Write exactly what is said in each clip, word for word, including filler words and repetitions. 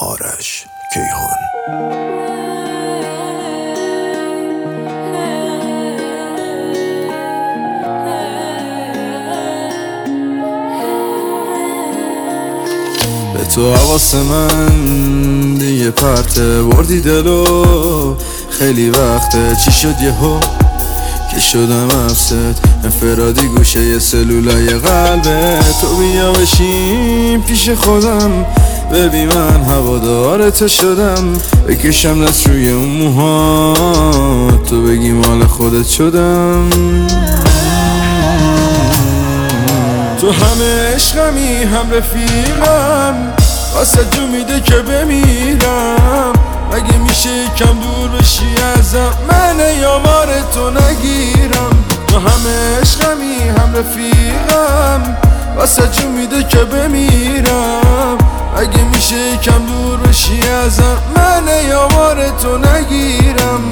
آرش کیهان. به تو حواس من دیگه پرته بردی دلو، خیلی وقته چی شد یهو که شدم افست انفرادی گوشه یه سلولای قلبه. تو بیا بشین پیش خودم ببین من هوادارت شدم، بکشم دست روی اون موها تو بگی مال خودت شدم. تو همه عشقمی هم رفیقم، واسه جو میده که بمیرم. مگه میشه کم دور بشی ازم، من یامار تو نگیرم. تو همه عشقمی هم رفیقم، واسه جو میده که بمیرم. مگه میشه کم دور بشی ازم، من یامار تو نگیرم.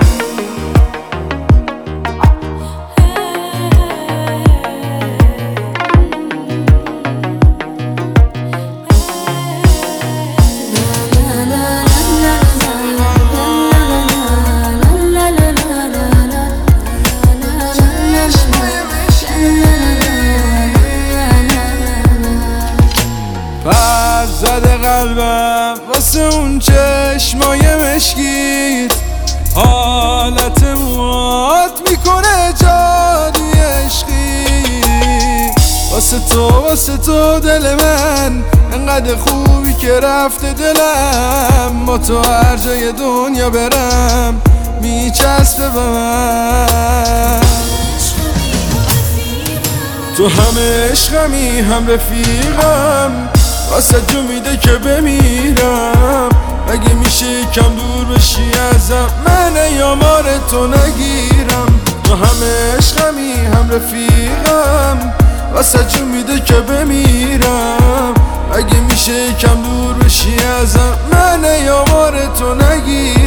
پر زده قلبم واسه اون چشمای مشکیت، حالت موات میکنه جادوی عشقی. واسه تو واسه تو دل من انقدر خوبی که رفته دلم، با تو هر جای دنیا برم میچسبه به من. تو همه عشقمی هم رفیقم، واسه جو میده که بمیرم. اگه میشه کم دور بشی ازم، من یامار تو نگیرم. تو همه عشقمی هم رفیقم، واسه جو میده که بمیرم. اگه میشه کم دور بشی ازم، من یامار تو نگیرم.